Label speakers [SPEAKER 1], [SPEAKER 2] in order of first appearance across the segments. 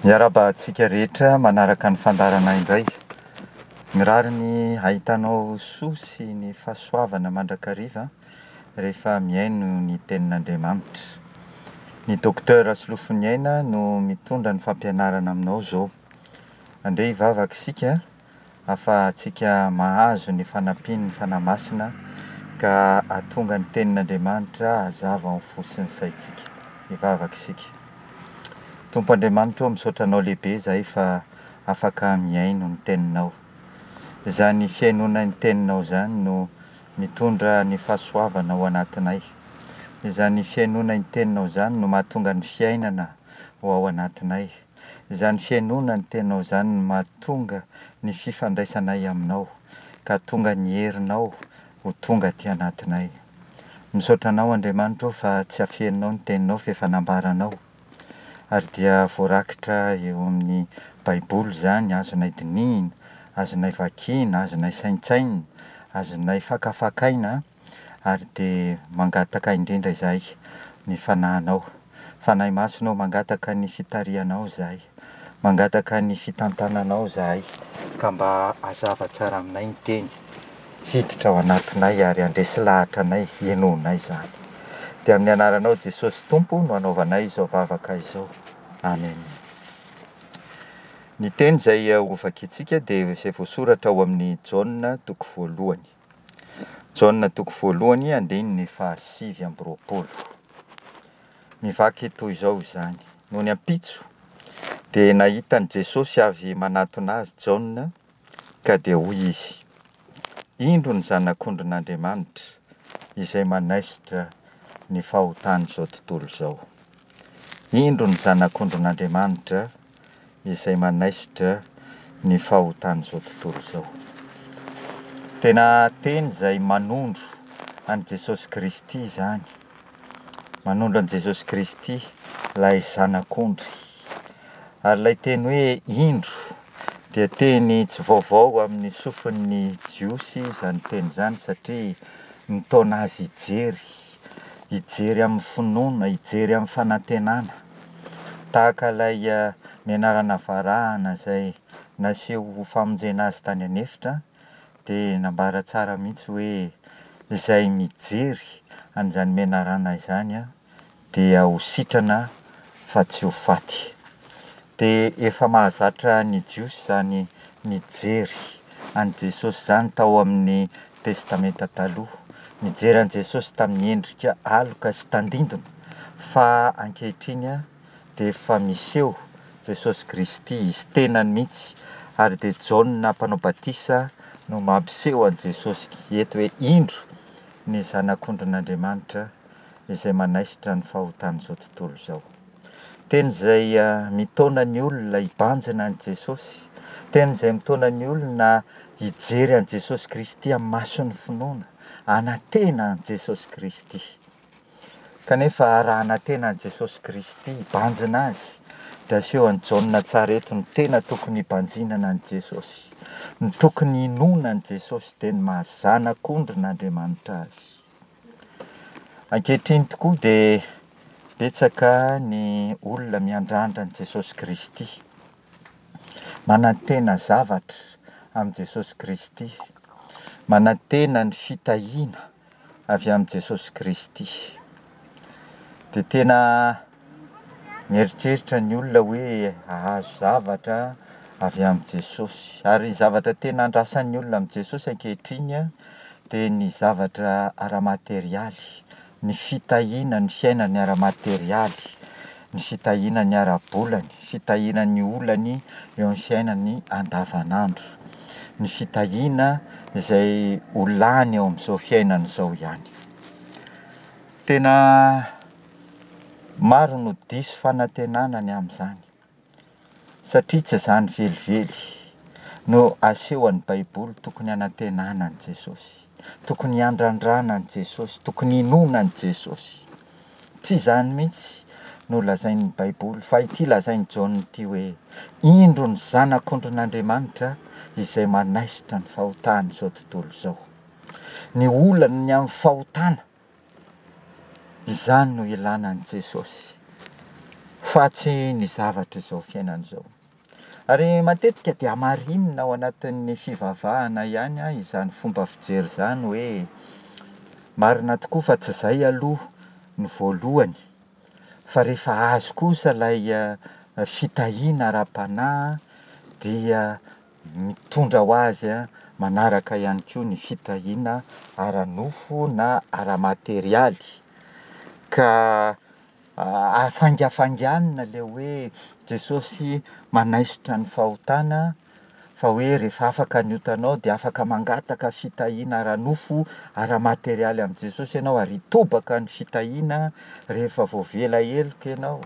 [SPEAKER 1] Miaraba-tsika rehetra manaraka ny fandarana indray. Mirary ny ahitanao soa sy ny fahasoavana mandrakariva rehefa miaino ny tenin'Andriamanitra. Ny dokotera Solofoniaina no mitondra ny fampianarana aminao zao. Andeha hivavaka isika ahafahantsika mahazo ny fanampian'ny fanamasina ka ahatonga ny tenin'Andriamanitra hazava ao fosin'ny saintsika. Hivavaka isika. Tompo Andriamanitra, misaotra anao lehibe izahay fa afaka miaino ny teninao. Izany fiainona ny teninao izany no mitondra ny fahasoavana ao anatinay. Izany fiainona ny teninao izany no mahatonga ny fiainana ao anatinay. Izany fiainona ny teninao izany no mahatonga ny fifandraisanay aminao ka tonga ny herinao ho tonga aty anatinay. Misaotra anao Andriamanitra fa tsy afeninao ny teninao fa efa nambaranao. Ary dia voarakitra eo amin'ny Baiboly izany, azonay dinihina, azonay vakiana, azonay saintsaina, azonay fakafakaina, ary dia mangataka indrindra izahay ny fanahinao. Fanahy masonao mangataka ny fitarihanao izahay, mangataka ny fitantananao izahay, ka mba hazava tsara aminay ny teny, hiditra ao anatinay ary handresy lahatra anay, hienoinay izany. Dia amin'ny anaranao Jesosy Tompo no anaovanay izao vavaka izao. Amen. Ny teny izay hovakintsika dia izay voasoratra ao amin'ny Jaona toko voalohany. Jaona toko voalohany andininy 7:20. Mivaky toy izao izany. Noho ny ampitso dia nahitany Jesosy avy manatona azy Jaona ka dia hoy izy: indro ny zanak'Ondrin'Andriamanitra izay manaisitra ny fahotany izao tontolo izao. Indro ny zanak'Ondrin'Andriamanitra izay manaisitra ny fahotany izao tontolo izao. Tena teny izay manondro an' Jesosy Kristy izany. Manondro an' Jesosy Kristy ilay zanak'ondry. Ary ilay teny hoe indro dia teny tsy vaovao amin'ny sofin'ny jiosy izany teny izany satria nitaona azy hijery amin'ny finoana, hijery amin'ny fanantenana. Tahaka ilay mianarana varahana izay naseho famonjena azy tany anefitra dia nambara tsara mihitsy hoe izay mijery an'izany mianarana izany dia ho sitrana fa tsy ho faty. Dia efa mahazatra ny jiosy izany mijery an' Jesosy izany tao amin'ny testamenta taloha. Mijery an' Jesosy tamin'ny endrika aloka sy tandindona fa ankehitriny dia efa miseho Jesosy Kristy izy tenany mihitsy, ary dia Jaona mpanao batisa no mampiseho an' Jesosy eto hoe indro ny zanak'Ondrin'Andriamanitra izay manaisitra ny fahotany izao tontolo izao. Teny izay mitaona ny olona hibanjina an' Jesosy. Teny izay mitaona ny olona hijery an' Jesosy Kristy amin'ny mason'ny finoana, hanantena an' Jesosy Kristy. Kanefa raha hanantena an' Jesosy Kristy, hibanjina azy, dia aseho an' Jaona tsara eto ny tena tokony hibanjinana an' Jesosy. Ny tokony hinoana an' Jesosy dia ny mahazanak'Ondrin'Andriamanitra azy. Ankehitriny tokoa dia betsaka ny olona miandrandra an' Jesosy Kristy, manantena zavatra am' Jesosy Kristy, manantena ny fitahiana avy am' Jesosy Kristy. Dia tena mieritreritra ny olona hoe ahazo zavatra avy am' Jesosy. Ary zavatra tena andrasan'ny olona am' Jesosy ankehitriny dia ny zavatra ara-materialy, ny fitahiana ny fiainany ara-materialy, ny fitahiana ny ara-bolany, fitahiana ny olany eo amin'ny fiainany andavanandro, ny fitahiana izay ho lany eo amin'izao fiainana izao ihany. Tena maro no diso fanantenana ny amin'izany satria tsy izany velively no aseho an'ny Baiboly tokony hanantenana an' Jesosy, tokony handrandrana an' Jesosy, tokony hinoana an' Jesosy. Tsy izany mihitsy no lazain'ny Baiboly fa ity lazain'ny Jaona ity hoe indro ny zanak'Ondrin'Andriamanitra izay manaisitra ny fahotany izao tontolo izao. Ny olana ny amin'ny fahotana, izany no ilana an' Jesosy. fatsy ny zavatra izao fiainan'izao. Ary matetika dia marinina ao anatin'ny fivavahana ihany izany fomba fijery izany hoe marina tokoa fa tsy izay aloha ny voalohany, fa rehefa azo kosa ilay fitahiana ara-panahy dia mitondra ho azy manaraka ihany koa ny fitahiana ara-nofo na ara-materialy. Ka afangafanganina ilay hoe Jesosy manaisotra ny fahotana, fa hoe rehefa afaka niotanao dia afaka mangataka fitahiana ara-nofo ara-materialy amin'i Jesosy ianao ary hitobaka ny fitahiana rehefa voavela heloka ianao.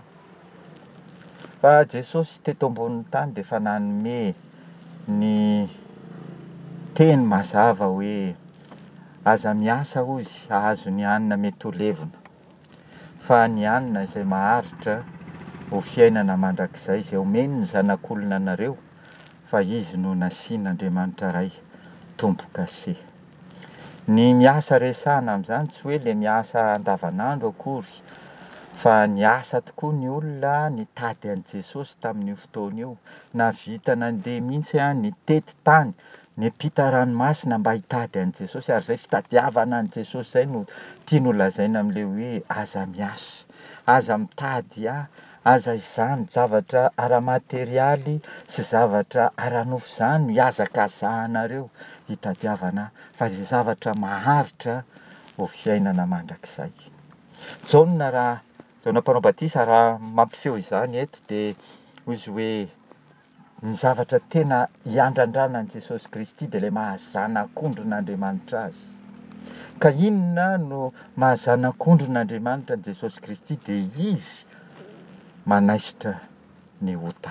[SPEAKER 1] Fa Jesosy teto ambonin'ny tany dia efa nanome ny teny mazava hoe aza miasa hozy ahazo ny hanina mety ho levona, fa ny hanina izay maharitra ho fiainana mandrakizay izay omeny ny zanak'olona anareo, fa izy no nasian'Andriamanitra iray tombo-kase. Ny miasa resahana amin'izany tsy hoe ilay miasa andavanandro akory, fa ny asa tokoa ny olona nitady an'i Jesosy tamin'io fotoana io, nahavita nandeha mihitsy nitety tany, niampita ranomasina mba hitady an'i Jesosy, ary izay fitadiavana an'i Jesosy izay no tiany lazaina amin'ilay hoe aza miasa, aza mitady aza izany zavatra ara-materialy sy zavatra ara-nofo izany no hiazakazahanareo hitadiavana, fa izay zavatra maharitra ho fiainana mandrakizay. Jaona Mpanao Batisa raha mampiseho izany eto dia hoy izy hoe ny zavatra tena hiandrandrana an'i Jesosy Kristy dia ilay mahazanak'ondron'Andriamanitra azy. Ka inona no mahazanak'ondron'Andriamanitra an'i Jesosy Kristy dia izy manaisotra ny ota.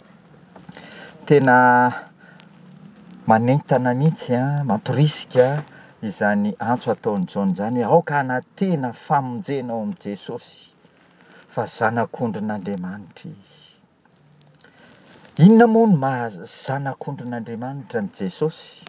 [SPEAKER 1] Tena manentana mihitsy mampirisika izany antso ataon'ny Jaona izany hoe aoka hanantena famonjena ao amin'i Jesosy, fa zanak'ondron'Andriamanitra izy. Inona moa no mahazanak'ondron'Andriamanitra ny Jesosy?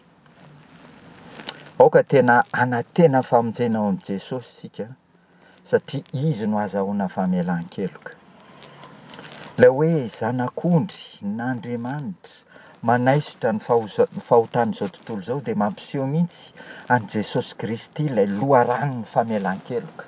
[SPEAKER 1] Aoka tena hanantena famonjena ao amin'i Jesosy isika, satria izy no azahoana famelan-keloka. Ilay hoe zanak'ondry n'Andriamanitra manaisotra ny fahotan'izao tontolo izao dia mampiseho mihitsy an'i Jesosy Kristy ilay loharanon'ny famelan-keloka.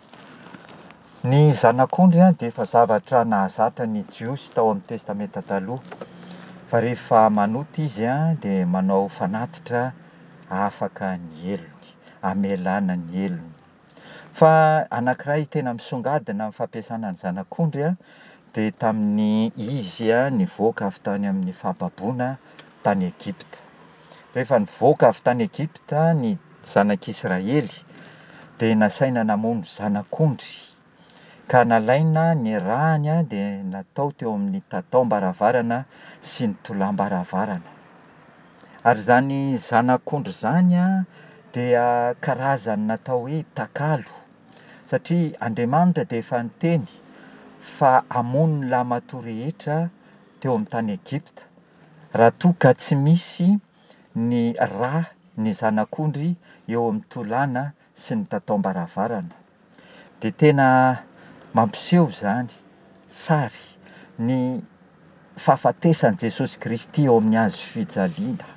[SPEAKER 1] Ny zanak'ondry dia efa zavatra nahazatra ny Jiosy tao amin'ny testamenta taloha, fa rehefa manoto izy dia manao fanatitra afaka ny elony, amelana ny elony. Fa anankiray tena misongadina amin'ny fampiasana ny zanak'ondry dia tamin'ny izy nivoaka avy tany amin'ny fahababoana tany Egipta. Rehefa nivoaka avy tany Egipta ny zanak'Israely dia nasaina namono zanak'ondry, ka nalaina ny rahany dia natao teo amin'ny tataom-baravarana sy ny tolàm-baravarana. Ary izany zanak'ondry izany dia karazany natao hoe takalo, satria Andriamanitra dia efa niteny fa hamono ny lahy matoa rehetra teo amin'ny tany Egipta raha toa ka tsy misy ny rà ny zanak'ondry eo amin'ny tolàna sy ny tataom-baravarana. Dia tena mampiseho izany sary ny fahafatesan'i Jesosy Kristy eo amin'ny hazo fijaliana.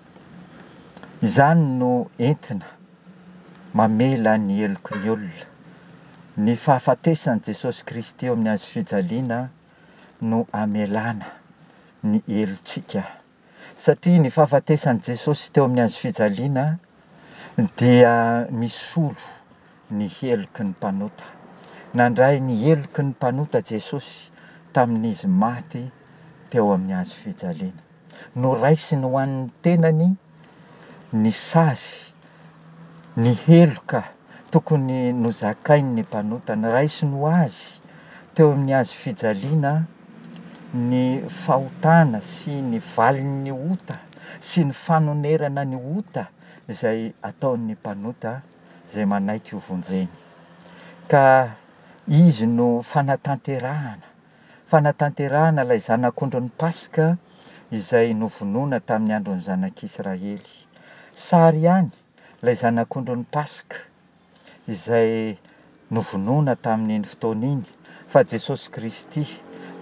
[SPEAKER 1] Izany no entina mamela ny heloko ny olona. Ny fahafatesan'i Jesosy Kristy eo amin'ny hazo fijaliana no amelana ny helontsika. Satria ny fahafatesan'i Jesosy teo amin'ny hazo fijaliana dia misolo ny heloky ny mpanota. Nandray ny heloky ny mpanota Jesosy tamin'izy maty teo amin'ny hazo fijaliana. Noraisiny ho an'ny tenany ny sazy, ny heloka tokony nozakainy ny mpanota, noraisiny ho azy teo amin'ny hazo fijaliana ny fahotana sy ny valin'ny ota sy ny fanonerana ny ota izay ataon'ny mpanota izay manaiky ho vonjeny. Ka izy no fanatanterahana ilay zanak'ondron'ny Paska izay novonoina tamin'ny andron'ny zanak'Israely. Sary ihany ilay zanak'ondron'ny Paska izay novonoina tamin'iny fotoana iny, fa Jesosy Kristy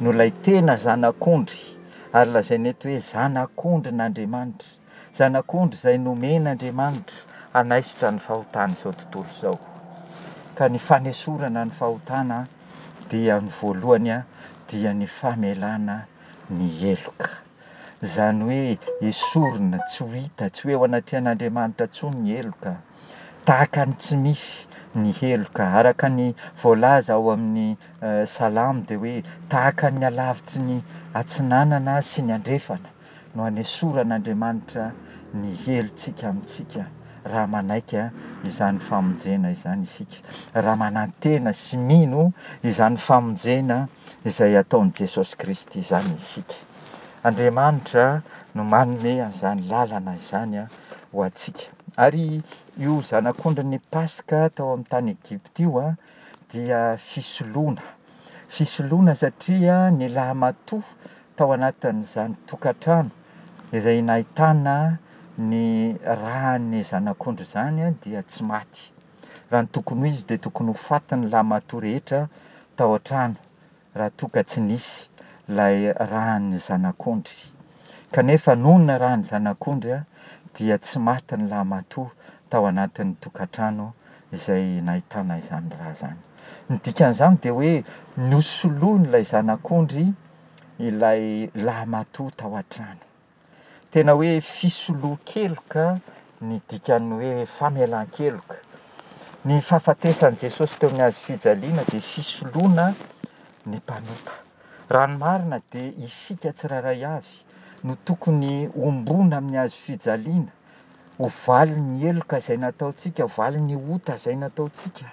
[SPEAKER 1] no ilay tena zanak'ondry, ary lazainy eto hoe zanak'ondrin'Andriamanitra, zanak'ondry izay nomen'Andriamanitra hanaisitra ny fahotana izao tontolo izao. Ka ny fanesorana ny fahotana dia ny voalohany dia ny famelana ny heloka. Izany hoe esorina tsy ho hita, tsy hoe ao anatrehan'Andriamanitra intsony ny heloka, tahaka ny tsy misy ny heloka. Araka ny voalaza ao amin'ny salamo dia hoe tahaka ny alavitry ny atsinanana sy ny andrefana no hanesoran'Andriamanitra ny helontsika amintsika raha manaika izany famonjena izany isika, raha manantena sy mino izany famonjena izay ataon'i Jesosy Kristy izany isika. Andriamanitra no manome an'izany lalana izany ho antsika. Ary io zanak'ondrin'ny Pasika tao amin'ny tany Egypta io dia fisoloana satria ny lahy-matoa tao anatin'izany tokantrano izay nahitana ny rahan'ny zanak'ondry izany dia tsy maty. Raha ny tokony ho izy dia tokony ho faty ny lahy-matoa rehetra tao an-trano raha toa ka tsy nisy ilay rahan'ny zanak'ondry. Kanefa noho ny rahan'ny zanak'ondry dia tsy maty ny lahy-matoa tao anatin'ny tokantrano izay nahitana izany raha izany. Ny dikan'izany dia hoe nosoloina ilay zanak'ondry ilay lahy-matoa tao an-trano. Tena hoe fisoloan-keloka ny dikany hoe famelan-keloka. Ny fahafatesan'i Jesosy teo amin'ny hazo fijaliana dia fisoloana ny mpanompo. Raha ny marina dia isika tsiraray avy no tokony ombona amin'ny hazo fijaliana, ho valy ny heloka izay nataontsika, ho valy ny ota izay nataontsika.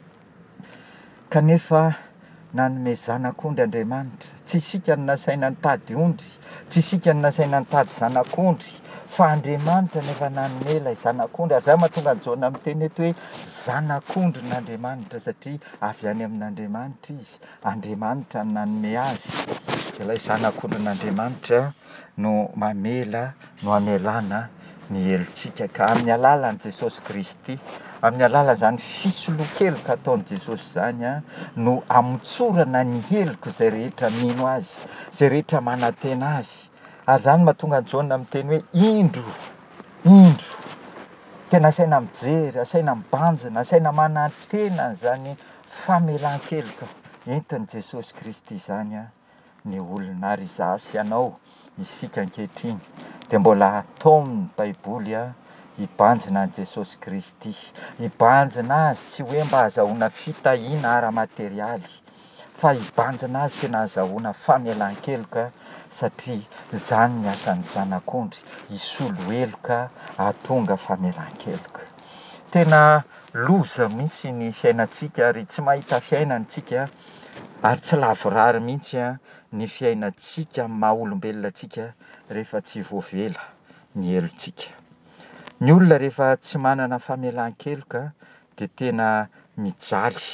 [SPEAKER 1] Kanefa nanome zanak'ondry Andriamanitra, tsy isika no nasaina nitady ondry, tsy isika no nasaina nitady zanak'ondry, fa Andriamanitra nefa nanome ilay zanak'ondry. Ary izay mahatonga ny Jaona miteny eto hoe zanak'ondrin'Andriamanitra satria avy any amin'Andriamanitra izy, Andriamanitra no nanome azy. Ilay zanak'ondrin'Andriamanitra no mamela, no hamelana ny helontsika. Ka amin'ny alalan'i Jesosy Kristy, amin'ny alalan'izany fisoloan-keloka ataon'i Jesosy izany no hamontsorana ny heloka izay rehetra mino azy, izay rehetra manantena azy. Ary izany mahatonga ny Jaona miteny hoe indro, tena asaina mijery, asaina mibanjina, asaina manantena izany famelan-keloka entin'i Jesosy Kristy izany ny olona. Ary izaho sy ianao, isika ankehitriny dia mbola atao amin'ny Baiboly hibanjina an'i Jesosy Kristy, hibanjina azy tsy hoe mba hahazoana fitahiana ara-materialy, fa hibanjina azy tena hahazoana famelan-keloka satria izany ny asan'ny zanak'ondry, hisolo heloka hahatonga famelan-keloka. Tena loza mihitsy ny fiainantsika ary tsy mahita fiainantsika ary tsy lavorary mihitsy ny fiainantsika maha olombelona antsika rehefa tsy voavela ny helontsika. Ny olona rehefa tsy manana famelan-keloka dia tena mijaly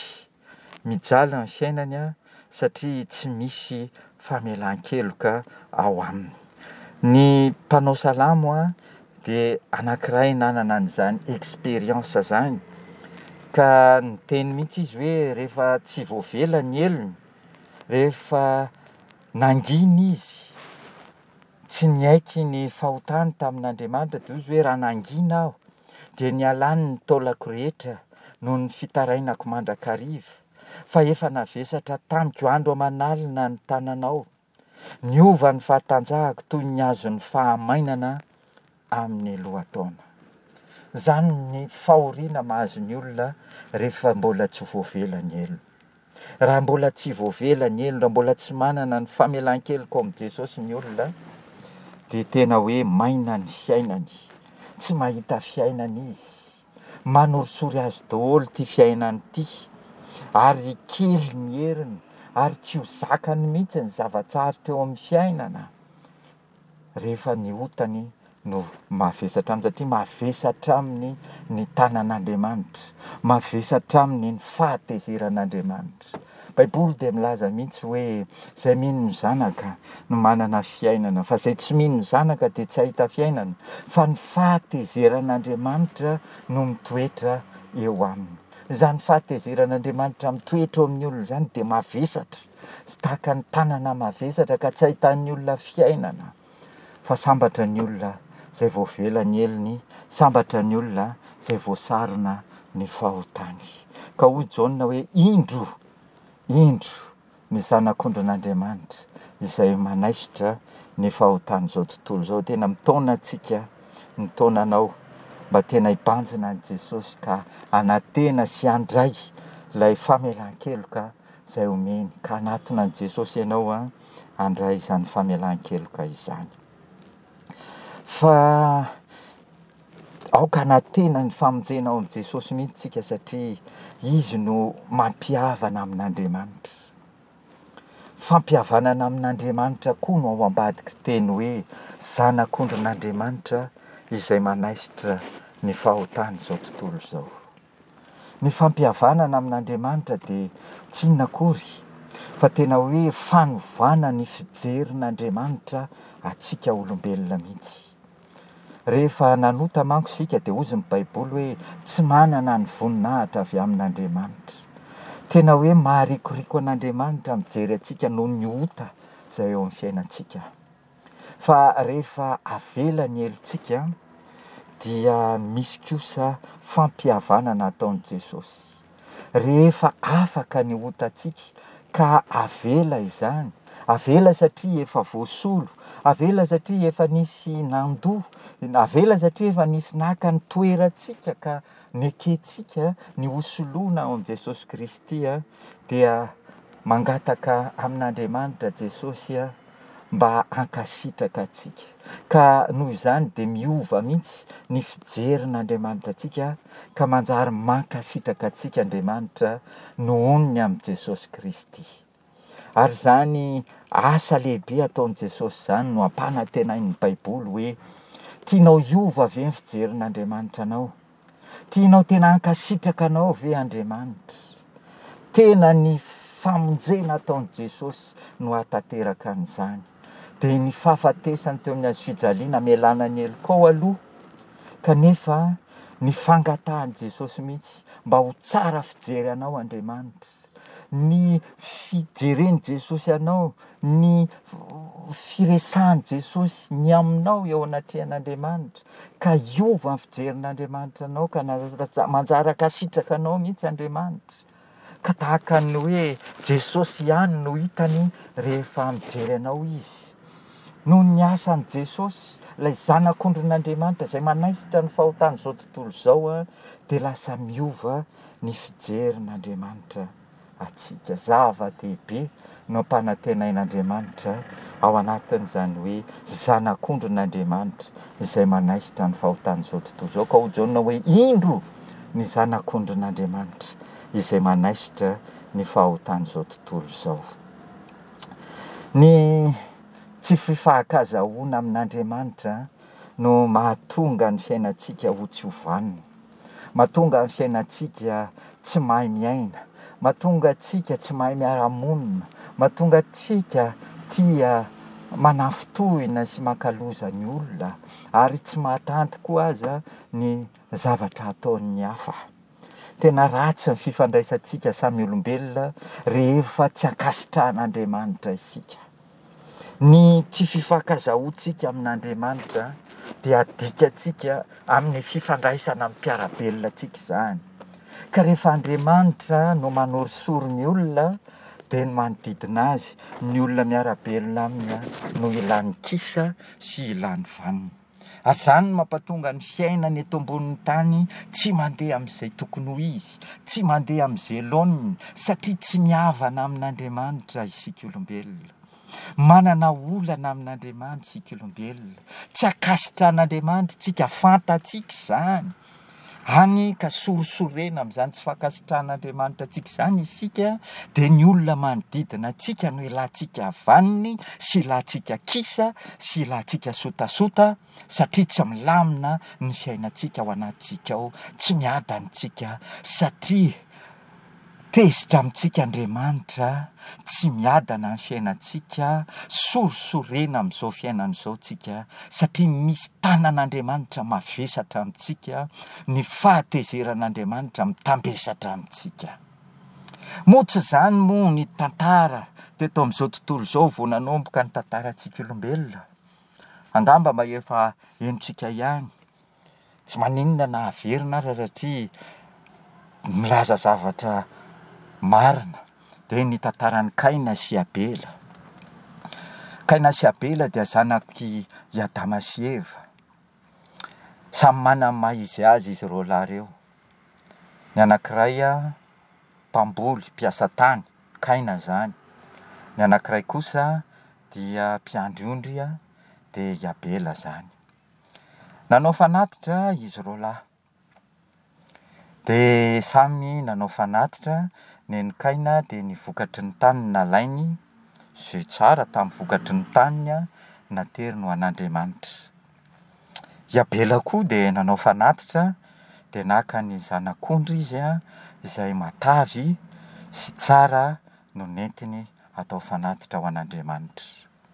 [SPEAKER 1] ny fiainany satria tsy misy famelan-keloka ao aminy. Ny mpanao salamo dia anankiray nanana an'izany expérience izany, ka niteny mihitsy izy hoe rehefa tsy voavela ny helony, rehefa nangina izy, tsy niaiky ny fahotany tamin'Andriamanitra, dia izy hoe raha nangina aho dia nialany ny taolako rehetra noho ny fitarainako mandrakariva, fa efa navesatra tamiko andro aman'alina ny tananao, niova ny fahatanjahako toy ny azon'ny fahamainana amin'ny lohataona. Izany ny fahoriana mahazo ny olona rehefa mbola tsy voavela ny helony. Raha mbola tsy voavela ny helony, raha mbola tsy manana ny famelan-keloka amin'i Jesosy ny olona, dia tena hoe maina ny fiainany, tsy mahita fiainana izy, manorisory azy daholo ity fiainany ity, ary kely ny heriny, ary tsy ho zakany mihitsy ny zava-tsarotra eo amin'ny fiainana rehefa ny otany no mavesatra aminy, satria mavesatra aminy ny tanan'Andriamanitra, mavesatra aminy ny fahatezeran'Andriamanitra. Baiboly dia milaza mihitsy hoe izay mino ny zanaka no manana fiainana, fa izay tsy mino ny zanaka dia tsy ahita fiainana, fa ny fahatezeran'Andriamanitra no mitoetra eo aminy. Zany fahatezeran'Andriamanitra mitoetra amin'ny olona zany de mavesatra, sy tahaka ny tanana mavesatra ka tsy ahitan'ny olona fiainana, fa sambatra ny olona zay voavela ny elony, sambatra ny olona zay voasarona ny fahotany. Ka hoy Jaona hoe indro ny zanak'ondrin'Andriamanitra izay manaisitra ny fahotany zao tontolo zao. Tena mitaona antsika, mitaona anao mba tena hibanjina an' Jesosy ka anantena sy handray ilay famelan-keloka zay omeny, ka anatona an' Jesosy ianao handray izany famelan-keloka izany. Fa aoka anantena ny famonjenao am' Jesosy mihitsy tsika satria izy no mampihavana amin'Andriamanitra. Fampihavanana amin'Andriamanitra koa no ao ambadiky teny hoe zanak'ondrin'Andriamanitra izay manaisitra ny fahotany zao tontolo zao. Ny fampihavanana amin'Andriamanitra de tsy inona akory fa tena hoe fanovana ny fijerin'Andriamanitra atsika olombelona mihitsy. Rehefa nanota manko sika de ozy ny Baiboly hoe tsy manana ny voninahitra avy amin'Andriamanitra. Tena hoe maharikoriko an'Andriamanitra mijery atsika noho ny ota zay eo amin'ny fiainantsika. Fa rehefa avela ny elontsika dia misy kosa fampihavanana ataon'i Jesosy. Rehefa afaka ny otantsika ka avela izany, avela satria efa voasolo, avela satria efa nisy nandoa, avela satria efa nisy naka ny toerantsika ka nekentsika ny hosoloana ao am' Jesosy Kristy dia mangataka amin'Andriamanitra Jesosy mba hankasitraka atsika. Ka noho izany de miova mihitsy ny fijerin'Andriamanitra atsika ka manjary mankasitraka atsika Andriamanitra nohonony am' Jesosy Kristy. Ary zany asa lehibe ataon'i Jesosy zany no ampanantenain'ny Baiboly hoe tianao hiova ve ny fijerin'Andriamanitra anao? Tianao tena hankasitraka anao ve Andriamanitra? Tena ny famonjena ataon'i Jesosy no hatanteraka an'izany. De ny fahafatesany teo amin'ny hazo fijaliana melana ny elokao aloha, kanefa ny fangatahan'i Jesosy mihitsy mba ho tsara fijery anao Andriamanitra. Ny fijereny Jesosy anao, ny firesahany Jesosy ny aminao eo anatrehan'Andriamanitra, ka hiova ny fijerin'Andriamanitra anao ka manjary hankasitraka anao mihitsy Andriamanitra. Ka tahaka ny hoe Jesosy ihany no hitany rehefa mijery anao izy. Noho ny asan'i Jesosy, ilay zanak'ondrin'Andriamanitra izay manaisitra ny fahotany zao tontolo zao de lasa miova ny fijerin'Andriamanitra atsika. Zava-dehibe no ampanantenain'Andriamanitra ao anatin'izany hoe zanak'ondrin'Andriamanitra izay manaisitra ny fahotany zao tontolo zao. Ka ho Jaona hoe indro ny zanak'ondrin'Andriamanitra izay manaisitra ny fahotany zao tontolo zao. Ny tsy fifahankazahoana amin'Andriamanitra no mahatonga ny fiainantsika ho tsy hovanona, mahatonga ny fiainantsika tsy mahay miaina, mahatonga antsika tsy mahay miara-monina, mahatonga antsika tia manafitohina sy mankaloza ny olona ary tsy mahatanty koa aza ny zavatra ataon'ny hafa. Tena ratsy ny fifandraisantsika samy olombelona rehefa tsy ankasitrahan'Andriamanitra isika. Ny tsy fifankazahoantsika amin'Andriamanitra dia adikatsika amin'ny fifandraisana amin'ny mpiarabelona tsika izany. Ka rehefa Andriamanitra no manorisory ny olona dia ny manodidina azy, ny olona miarabelona aminy no ilan'ny kisa sy ilan'ny vanina. Ary zany no mampatonga ny fiainany eto ambonin'ny tany tsy mandeha amin'izay tokony ho izy, tsy mandeha amin'izay laoniny, satria tsy mihavana amin'Andriamanitra isika olombelona. Manana olana amin'Andriamanitra isika olombelona. Tsy ankasitran'Andriamanitra tsika, fantatsika izany. Hany ka sorosorena amin'izany tsy fankasitran'Andriamanitra tsika izany isika dia ny olona manodidina atsika no ilantsika vaniny sy ilantsika kisa sy ilantsika sotasota satria tsy milamina ny fiainantsika ao anatintsika ao, tsy miadanitsika satria tezitra amintsika Andriamanitra tsy miadana amin'ny fiainantsika, sorosorena amin'izao fiainana izao tsika, satria misy tanan'Andriamanitra mavesatra amintsika, ny fahatezeran'Andriamanitra mitambesatra amintsika. Moa tsy izany moa ny tantara teto amin'izao tontolo izao vao nanomboka ny tantarantsika olombelona. Angamba mba efa henontsika ihany, tsy maninona na averina aza satria milaza zavatra marina dia ny tantaran'ny Kaina sy Abela. Kaina sy Abela dia zanaky Adama sy Eva. Samy manana maha izy azy izy roa lahy ireo. Ny anankiray mpamboly, mpiasa tany, Kaina zany. Ny anankiray kosa dia mpiandry ondry dia Abela zany. Nanao fanatitra izy roa lahy. Dia samy nanao fanatitra, ny Kaina dia ny vokatry ny tany nalainy, izay tsara tamin'ny vokatry ny taniny natery no an'Andriamanitra. I Abela koa dia nanao fanatitra, dia naka ny zanak'ondry izy izay matavy sy tsara no nentiny atao fanatitra ho an'Andriamanitra.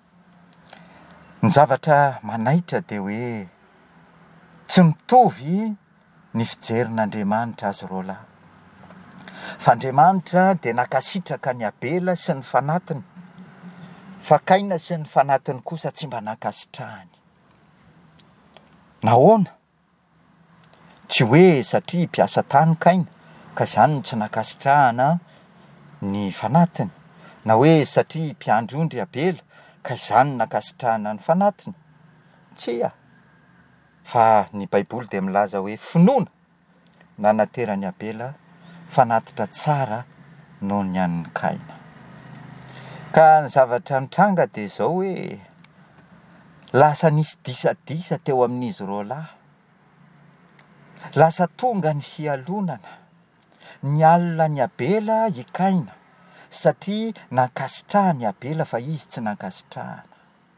[SPEAKER 1] Ny zavatra manaitra dia hoe tsy mitovy ny fijerin'Andriamanitra azy roa lahy. Fa Andriamanitra dia nakasitraka ny Abela sy ny fanatiny, fa Kaina sy ny fanatiny kosa tsy mba nakasitrahany. Nahoana? Tsy hoe satria mpiasa tany Kaina ka izany no tsy nakasitrahana ny fanatiny, na hoe satria mpiandry ondry Abela ka izany nakasitrahana ny fanatiny. Tsia! Fa ny Baiboly dia milaza hoe finoana nanateran'ny Abela fanatitra tsara noho ny an'ny Kaina. Ka ny zavatra nitranga dia izao hoe lasa nisy disadisa teo amin'izy roa lahy. Lasa tonga ny fialonana, nialina ny Abela i Kaina satria nankasitrahany Abela fa izy tsy nankasitrahana.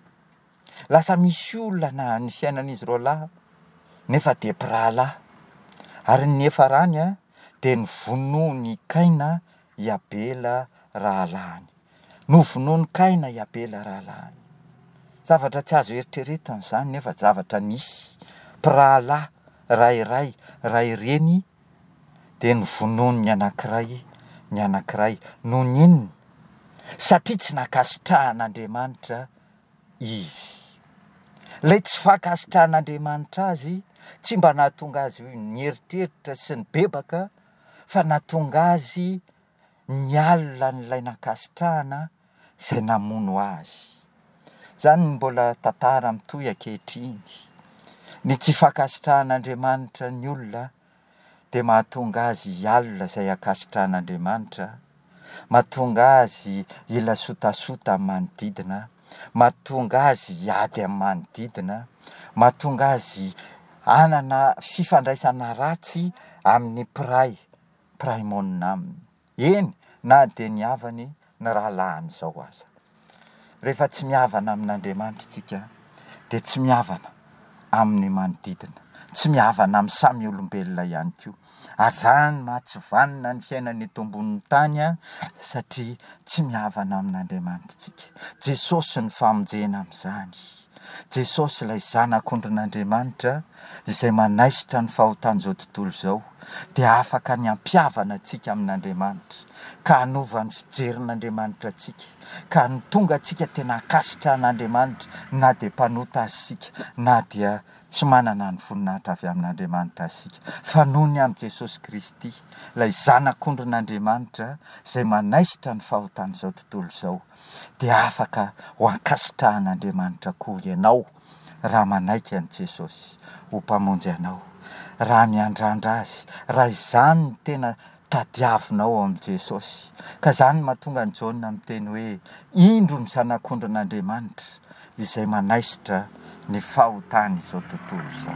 [SPEAKER 1] Lasa misy olana ny fiainan'izy roa lahy nefa dia mpirahalahy. Ary ny nefarany dia novonoiny Kaina i Abela rahalahiny. Novonoiny Kaina i Abela rahalahiny. Zavatra tsy azo eritreretana izany nefa zavatra nisy. Mpirahalahy rairay, ray reny dia novonoiny ny anankiray. Noho ny inona? Satria tsy nankasitrahan'Andriamanitra izy. Ilay tsy fankasitrahan'Andriamanitra azy, tsy mba nahatonga azy nieritreritra sy ny bebaka, fa nahatonga azy nialina n'ilay nankasitrahana izay namono azy. Izany mbola tantara mitohy ankehitriny. Ny tsy fankasitrahan'Andriamanitra ny olona dia mahatonga azy hialina izay ankasitrahan'Andriamanitra, mahatonga azy ila sotasota amin'ny manodidina, mahatonga azy hiady amin'ny manodidina, mahatonga azy hanana fifandraisana ratsy amin'ny mpiray monina aminy. Eny, na dia ny havany ny rahalahiny izao aza. Rehefa tsy mihavana amin'Andriamanitra isika dia tsy mihavana amin'ny manodidina, tsy mihavana amin'ny samy olombelona ihany koa. Ary izany mahatsivanina ny fiainana eto ambonin'ny tany satria tsy mihavana amin'Andriamanitra isika. Jesosy ny famonjena amin'izany. Jesosy ilay zanak'ondrin'Andriamanitra izay manaisitra ny fahotan'izao tontolo izao dia afaka ny hampihavana antsika amin'Andriamanitra, ka hanova ny fijerin'Andriamanitra antsika, ka ny tonga antsika tena ankasitrahan'Andriamanitra, na dia mpanota azy isika, na dia tsy manana ny voninahitra avy amin'Andriamanitra isika. Fa noho ny amin'ny Jesosy Kristy, ilay zanak'ondrin'Andriamanitra izay manaisitra ny fahotan'izao tontolo izao, dia afaka ho ankasitrahan'Andriamanitra koa ianao raha manaiky an'i Jesosy ho mpamonjy anao, raha miandrandra azy, raha izany ny tena tadiavinao amin'i Jesosy. Ka izany mahatonga ny Jaona miteny hoe indro ny zanak'ondrin'Andriamanitra izay manaisitra ny fahotany izao tontolo izao.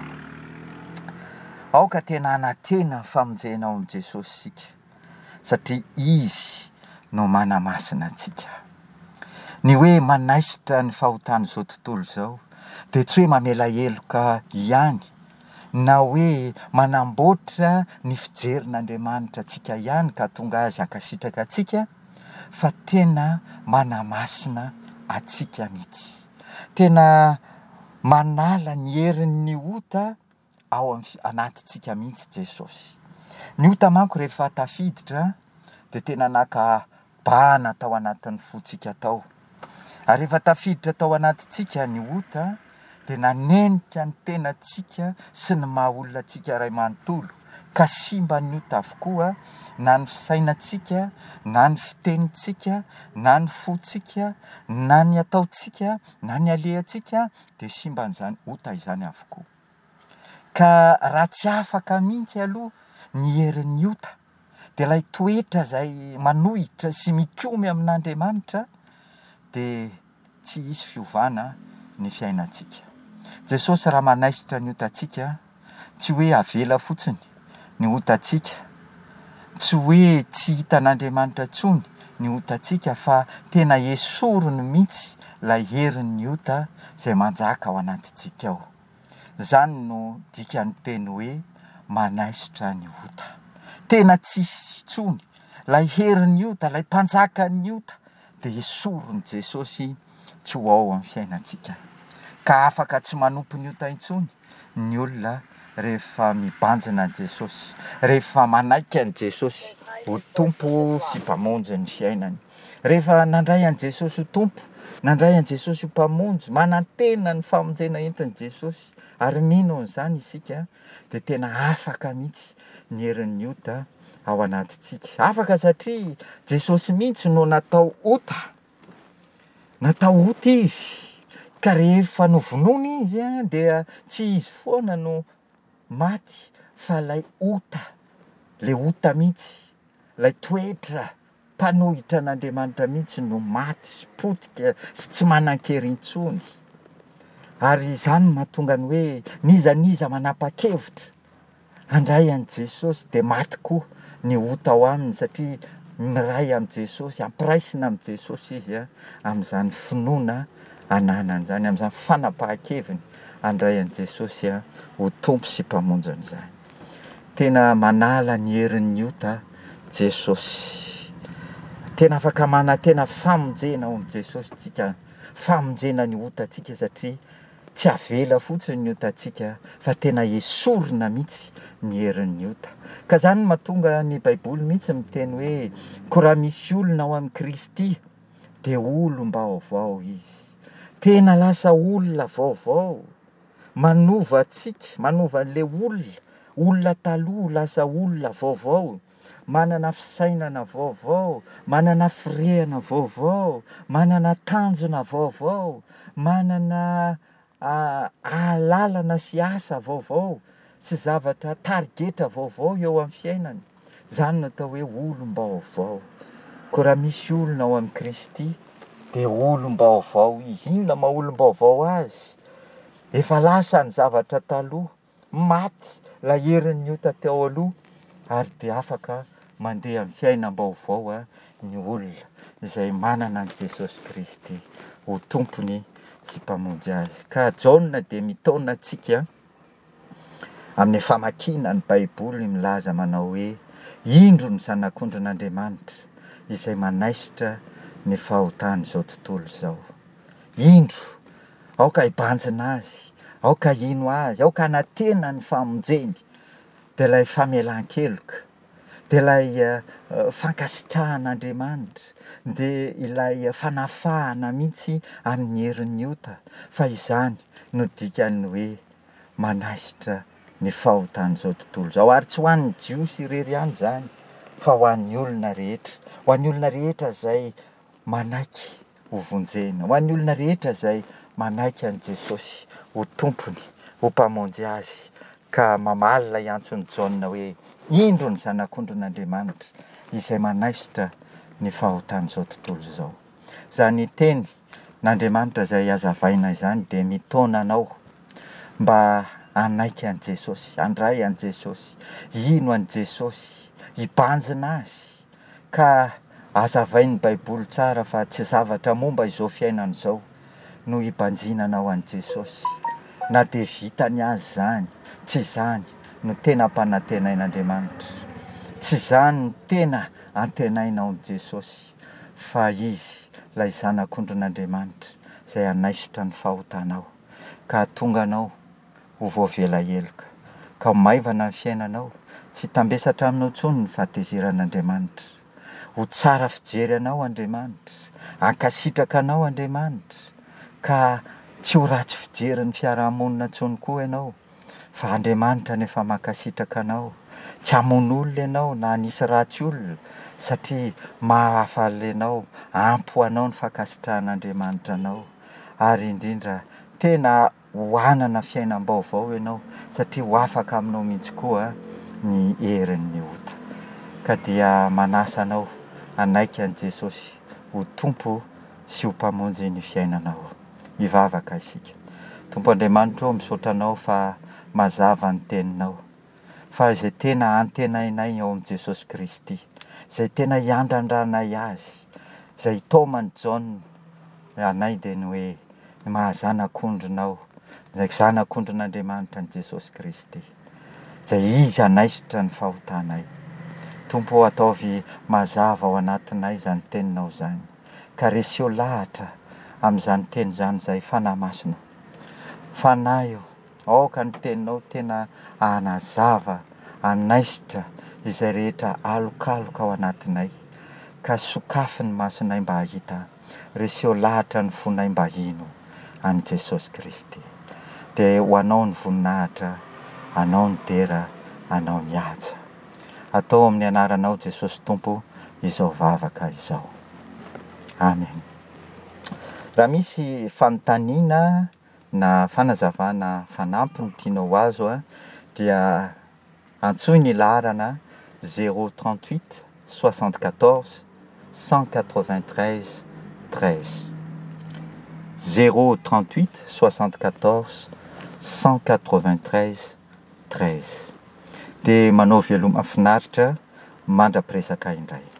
[SPEAKER 1] Aoka tena anantena ny famonjena ao amin'i Jesosy isika, satria izy no manamasina antsika. Ny hoe manaisitra ny fahotany izao tontolo izao dia tsy hoe mamela heloka ihany, na hoe manamboatra ny fijerin'Andriamanitra atsika ihany ka tonga azy akasitraka atsika, fa tena manamasina atsika mihitsy. Tena manala ny herin'ny ota ao anatintsika mihitsy Jesosy. Ny ota manko rehefa tafiditra dia tena nakabahana tao anatin'ny fontsika tao. Ary rehefa tafiditra tao anatintsika ny ota dia nanenika ny tenantsika sy ny maha olona antsika iray manontolo, ka simba ny ota avokoa na ny fisainantsika, na ny fitenintsika, na ny fontsika, na ny ataontsika, na ny alehantsika, dia simba n'izany ota izany avokoa. Ka raha tsy afaka mihitsy aloha ny herin'ny ota dia ilay toetra izay manohitra sy mikomy amin'Andriamanitra dia tsy hisy fiovana ny fiainantsika. Jesosy raha manaisitra ny otantsika, tsy hoe avela fotsiny ny otantsika, tsy hoe tsy hitan'Andriamanitra intsony ny otantsika, fa tena esorony mihitsy ilay herin'ny ota izay manjaka ao anatintsika ao. Izany no dikan'ny teny hoe manaisitra ny ota. Tena tsisy intsony ilay herin'ny ota, ilay mpanjakan'ny ota dia esorony Jesosy tsy ho ao amin'ny fiainantsika. Ka afaka tsy manompo ny ota intsony ny olona rehefa mibanjina an' Jesosy, rehefa manaiky an' Jesosy ho tompo sy mpamonjy ny fiainany. Rehefa nandray an' Jesosy ho tompo, nandray an' Jesosy ho mpamonjy, manantena ny famonjena entin' Jesosy, ary mino an'izany isika, dia tena afaka mihitsy ny herin'ny ota ao anatintsika. Afaka satria Jesosy mihitsy no natao ota. Natao ota izy. Ka rehefa novonoina izy dia tsy izy foana no maty, fa ilay ota, ilay ota mihitsy, ilay toetra mpanohitra an'Andriamanitra mihitsy no maty sy potika sy tsy manan-kery intsony. Ary izany mahatonga ny hoe nizaniza manapa-kevitra handray an' Jesosy dia maty koa ny ota ao aminy, satria miray am' Jesosy, ampiraisina am' Jesosy izy amin'izany finoana ananany izany, amin'izany fanapahan-keviny handray an' Jesosy ho tompo sy mpamonjy izany. Tena manala ny herin'ny ota Jesosy. Tena afaka tena famonjena ao am' Jesosy tsika, famonjena ny otantsika, satria tsy avela fotsiny ny otantsika, fa tena esorina mihitsy ny herin'ny ota. Ka izany mahatonga ny Baiboly mihitsy miteny hoe koa raha misy olona ao amin'i Kristy dia olom-baovao izy. Tena lasa olona vaovao, manova antsika, manova an'ilay olona taloha lasa olona vaovao, manana fisainana vaovao, manana firehana vaovao, manana tanjona vaovao, manana lalana sy asa vaovao sy zavatra tarigetra vaovao eo amin'ny fiainany. Izany no atao hoe olom-baovao. Koa raha misy olona ao amin'i Kristy dia olom-baovao izy. Inona maha olom-baovao azy? Efa lasa ny zavatra taloha, maty ilay herin'ny ota teo aloha, ary dia afaka mandeha amin'ny fiainam-baovao ny olona izay manana an' Jesosy Kristy ho tompony sy mpamonjy azy. Ka Jaona dia mitaona antsika amin'ny famakiana ny Baiboly milaza manao hoe indro ny zanak'ondrin'Andriamanitra izay manaisitra ny fahotany izao tontolo izao. Indro, aoka hibanjina azy, aoka hino azy, aoka hanantena ny famonjeny, dia ilay famelan-keloka, dia ilay fankasitrahan'Andriamanitra, dia ilay fanafahana mihitsy amin'ny herin'ny ota. Fa izany no dikany hoe manaisitra ny fahotany izao tontolo izao. Ary tsy ho an'ny jiosy irery ihany izany, fa ho an'ny olona rehetra, ho an'ny olona rehetra izay manaiky ho vonjena, ho an'ny olona rehetra izay manaiky an' Jesosy ho tompony, ho mpamonjy azy. Ka mamaly ilay antson'ny Jaona hoe indro ny zanak'ondrin'Andriamanitra izay manaisitra ny fahotany izao tontolo izao. Izany teny n'Andriamanitra izay hazavaina izany dia mitaona anao mba hanaiky an' Jesosy, handray an' Jesosy, hino an' Jesosy, hibanjina azy. Ka hazavain'ny Baiboly tsara fa tsy zavatra momba izao fiainana izao no hibanjinanao an' Jesosy, na dia vitany azy zany, tsy izany no tena ampanantenain'Andriamanitra, tsy izany no tena antenainao amin'i Jesosy, fa izy ilay zanak'ondrin'Andriamanitra izay hanaisotra ny fahotanao ka tonga anao ho voavelaheloka, ka ho maivana ny fiainanao, tsy tambesatra aminao intsony ny fahatezeran'Andriamanitra, ho tsara fijery anao Andriamanitra, hankasitraka anao Andriamanitra, ka tsy ho ratsy fijery ny fiarahamonina intsony koa ianao, fa Andriamanitra nefa mankasitraka anao, tsy hamono olona ianao na hanisy ratsy olona, satria mahafaly anao, ampy ho anao ny fankasitrahan'Andriamanitra anao, ary indrindra tena ho hanana fiainam-baovao ianao, satria ho afaka aminao mihitsy koa ny herin'ny ota. Ka dia manasa anao hanaika an'i Jesosy ho tompo sy ho mpamonjy ny fiainanao. Hivavaka isika. Tompo Andriamanitra, misaotra anao fa mazava ny teninao, fa izay tena antenainay ao amin'i Jesosy Kristy, izay tena hiandrandranay azy, izay taomany Jaona anay dia ny hoe mahazanak'ondrinao, izay zanak'ondrin'Andriamanitra ny Jesosy Kristy, izay izy hanaisotra ny fahotanay. Tompo, ataovy mazava ao anatinay izany teninao izany, ka reseo lahatra amin'izany teny izany izay fanahy masina. Fanahy io, aoka ny teninao tena hanazava, hanaisotra izay rehetra alokaloka ao anatinay, ka sokafy ny masonay mba hahita reseo lahatra ny fonay mba hino an'i Jesosy Kristy. Dia ho anao ny voninahitra, anao ny dera, anao ny haja. Atao amin'ny anaranao Jesosy Tompo izao vavaka izao. Amen. Raha misy fanontaniana na fanazavana fanampy no tianao azo dia antsoy ny laharana 038 74 193 13. 038 74 193 13. Dia manao veloma mahafinaritra mandrapiresaka indray.